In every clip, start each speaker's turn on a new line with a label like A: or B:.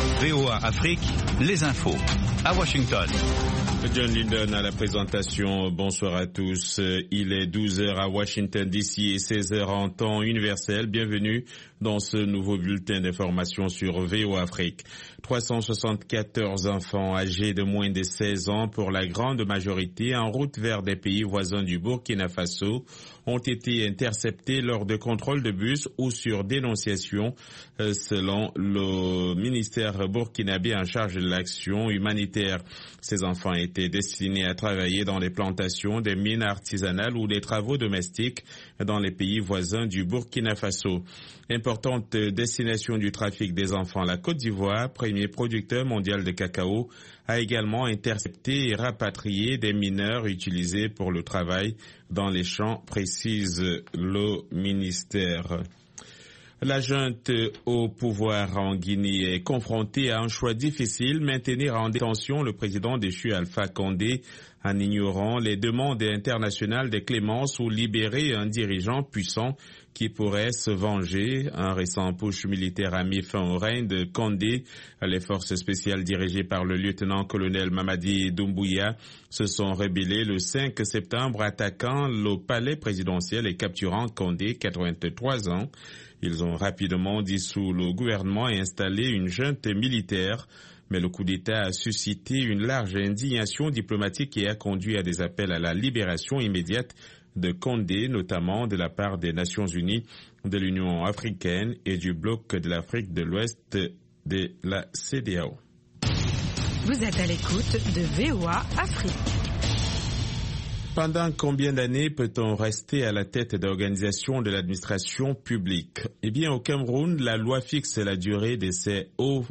A: VOA Afrique, les infos. À Washington.
B: John Linden à la présentation. Bonsoir à tous. Il est 12h à Washington DC et 16h en temps universel. Bienvenue dans ce nouveau bulletin d'information sur VOA Afrique. 374 enfants âgés de moins de 16 ans, pour la grande majorité en route vers des pays voisins du Burkina Faso, ont été interceptés lors de contrôles de bus ou sur dénonciation, selon le ministère burkinabé en charge de l'action humanitaire. Ces enfants étaient destinés à travailler dans les plantations, des mines artisanales ou des travaux domestiques dans les pays voisins du Burkina Faso. Importante destination du trafic des enfants, la Côte d'Ivoire, premier producteur mondial de cacao, a également intercepté et rapatrié des mineurs utilisés pour le travail dans les champs, précise le ministère. La junte au pouvoir en Guinée est confrontée à un choix difficile, maintenir en détention le président déchu Alpha Condé en ignorant les demandes internationales de clémence ou libérer un dirigeant puissant qui pourrait se venger. Un récent push militaire a mis fin au règne de Condé. Les forces spéciales dirigées par le lieutenant-colonel Mamadi Doumbouya se sont rebellées le 5 septembre, attaquant le palais présidentiel et capturant Condé, 83 ans. Ils ont rapidement dissous le gouvernement et installé une junte militaire. Mais le coup d'État a suscité une large indignation diplomatique et a conduit à des appels à la libération immédiate de Condé, notamment de la part des Nations Unies, de l'Union africaine et du bloc de l'Afrique de l'Ouest de la CEDEAO.
C: Vous êtes à l'écoute de VOA Afrique.
B: Pendant combien d'années peut-on rester à la tête d'organisations de l'administration publique? Eh bien, au Cameroun, la loi fixe la durée de ces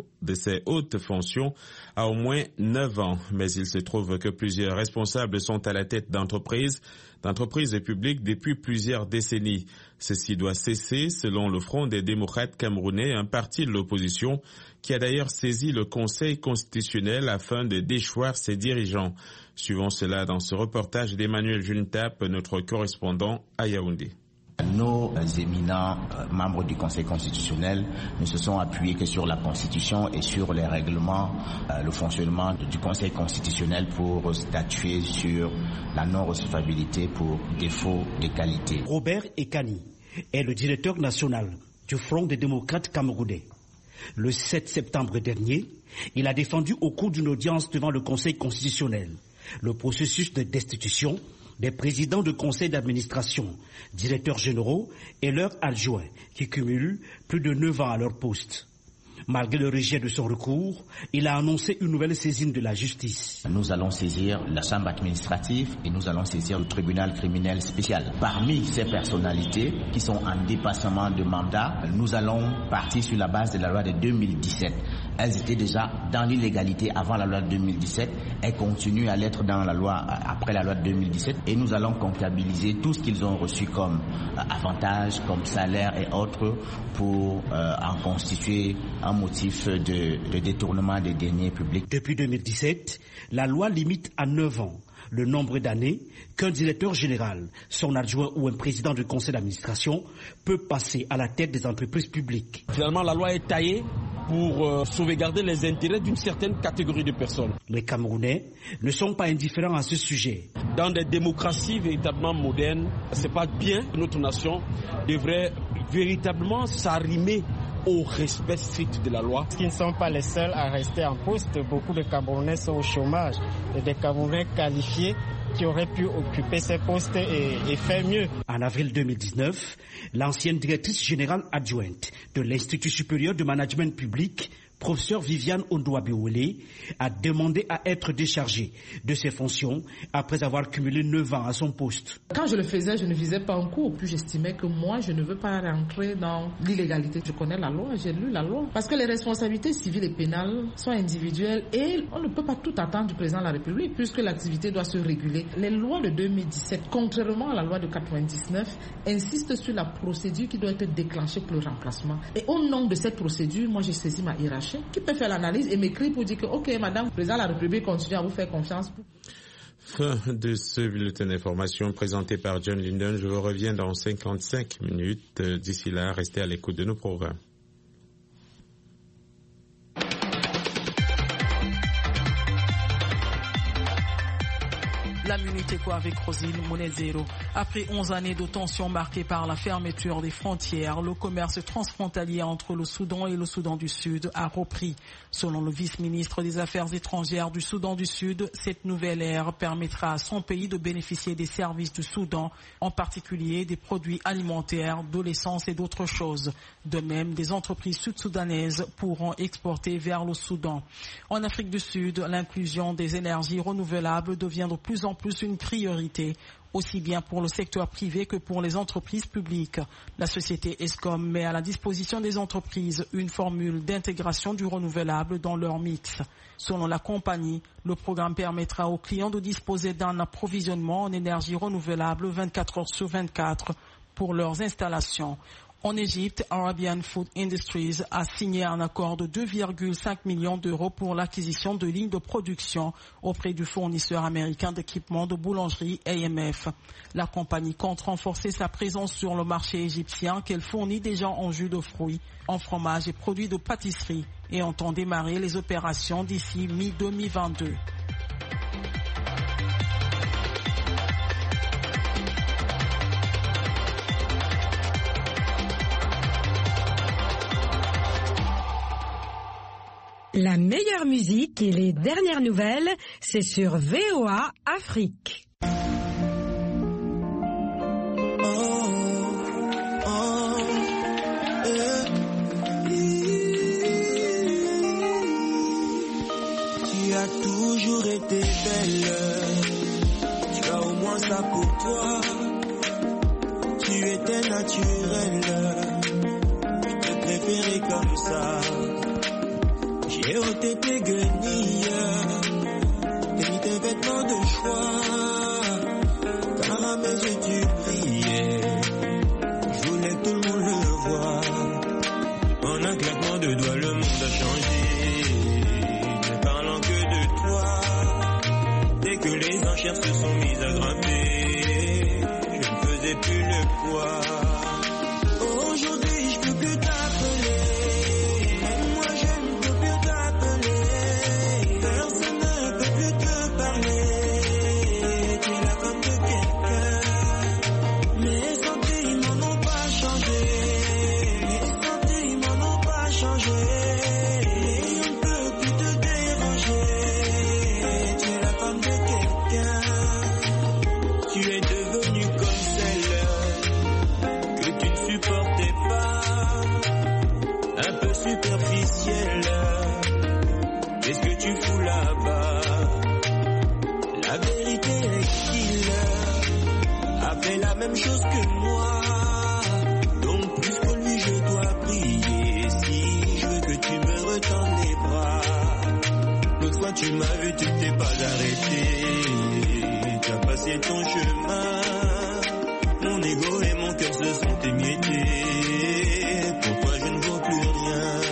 B: hautes fonctions à au moins 9 ans. Mais il se trouve que plusieurs responsables sont à la tête d'entreprises publiques depuis plusieurs décennies. Ceci doit cesser, selon le Front des démocrates camerounais, un parti de l'opposition qui a d'ailleurs saisi le Conseil constitutionnel afin de déchoir ses dirigeants. Suivons cela dans ce reportage d'Emmanuel Juntap, notre correspondant à Yaoundé.
D: Nos éminents membres du Conseil constitutionnel ne se sont appuyés que sur la Constitution et sur les règlements, le fonctionnement du Conseil constitutionnel pour statuer sur la non-recevabilité pour défaut de qualité.
E: Robert Ekani est le directeur national du Front des démocrates camerounais. Le 7 septembre dernier, il a défendu au cours d'une audience devant le Conseil constitutionnel le processus de destitution des présidents de conseils d'administration, directeurs généraux et leurs adjoints qui cumulent plus de 9 ans à leur poste. Malgré le rejet de son recours, il a annoncé une nouvelle saisine de la justice.
D: Nous allons saisir la chambre administrative et nous allons saisir le tribunal criminel spécial. Parmi ces personnalités qui sont en dépassement de mandat, nous allons partir sur la base de la loi de 2017. Elles étaient déjà dans l'illégalité avant la loi de 2017. Elles continuent à l'être dans la loi après la loi de 2017. Et nous allons comptabiliser tout ce qu'ils ont reçu comme avantages, comme salaire et autres pour en constituer un motif de détournement des deniers publics.
E: Depuis 2017, la loi limite à 9 ans le nombre d'années qu'un directeur général, son adjoint ou un président du conseil d'administration peut passer à la tête des entreprises publiques.
F: Finalement, la loi est taillée pour sauvegarder les intérêts d'une certaine catégorie de personnes.
E: Les Camerounais ne sont pas indifférents à ce sujet.
F: Dans des démocraties véritablement modernes, c'est pas bien que notre nation devrait véritablement s'arrimer au respect strict de la loi.
G: Ils ne sont pas les seuls à rester en poste. Beaucoup de Camerounais sont au chômage et des Camerounais qualifiés qui auraient pu occuper ces postes et faire mieux.
E: En avril 2019, l'ancienne directrice générale adjointe de l'Institut supérieur de management public, professeur Viviane Ondouabiwele, a demandé à être déchargée de ses fonctions après avoir cumulé 9 ans à son poste.
H: Quand je le faisais, je ne visais pas un cours. Puis j'estimais que moi, je ne veux pas rentrer dans l'illégalité. Je connais la loi, j'ai lu la loi. Parce que les responsabilités civiles et pénales sont individuelles et on ne peut pas tout attendre du président de la République puisque l'activité doit se réguler. Les lois de 2017, contrairement à la loi de 99, insistent sur la procédure qui doit être déclenchée pour le remplacement. Et au nom de cette procédure, moi j'ai saisi ma hiérarchie qui peut faire l'analyse et m'écrire pour dire que ok madame, le président de la République continue à vous faire confiance.
B: Fin de ce bulletin d'information présenté par John Linden. Je vous reviens dans 55 minutes. D'ici là, restez à l'écoute de nos programmes.
I: La Minute Éco avec Rosine Monezero. Après 11 années de tensions marquées par la fermeture des frontières, le commerce transfrontalier entre le Soudan et le Soudan du Sud a repris. Selon le vice-ministre des Affaires étrangères du Soudan du Sud, cette nouvelle ère permettra à son pays de bénéficier des services du Soudan, en particulier des produits alimentaires, de l'essence et d'autres choses. De même, des entreprises sud-soudanaises pourront exporter vers le Soudan. En Afrique du Sud, l'inclusion des énergies renouvelables devient de plus en plus une priorité, aussi bien pour le secteur privé que pour les entreprises publiques. La société Eskom met à la disposition des entreprises une formule d'intégration du renouvelable dans leur mix. Selon la compagnie, le programme permettra aux clients de disposer d'un approvisionnement en énergie renouvelable 24 heures sur 24 pour leurs installations. En Égypte, Arabian Food Industries a signé un accord de 2,5 millions d'euros pour l'acquisition de lignes de production auprès du fournisseur américain d'équipements de boulangerie AMF. La compagnie compte renforcer sa présence sur le marché égyptien qu'elle fournit déjà en jus de fruits, en fromage et produits de pâtisserie et entend démarrer les opérations d'ici mi-2022.
C: La meilleure musique et les dernières nouvelles, c'est sur VOA Afrique.
J: Tu as toujours été belle, tu as au moins ça pour toi. Tu étais naturelle, je te préférais comme ça. J'ai ôté tes guenilles, t'as mis tes vêtements de choix, car à mes yeux tu brillais, je voulais que tout le monde le voie. En un claquement de doigts le monde a changé, ne parlant que de toi. Dès que les enchères se sont mises à grimper, je ne faisais plus le poids. Aujourd'hui je peux plus t'appeler. Qu'est-ce que tu fous là-bas? La vérité est qu'il a fait la même chose que moi. Donc plus que lui je dois prier. Si je veux que tu me retends les bras. L'autre fois tu m'as vu, tu t'es pas arrêté. Tu as passé ton chemin. Mon ego et mon cœur se sont émiettés. Pour toi je ne vaux plus rien.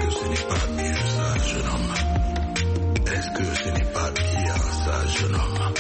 K: Est-ce que ce n'est pas bien ça, jeune homme?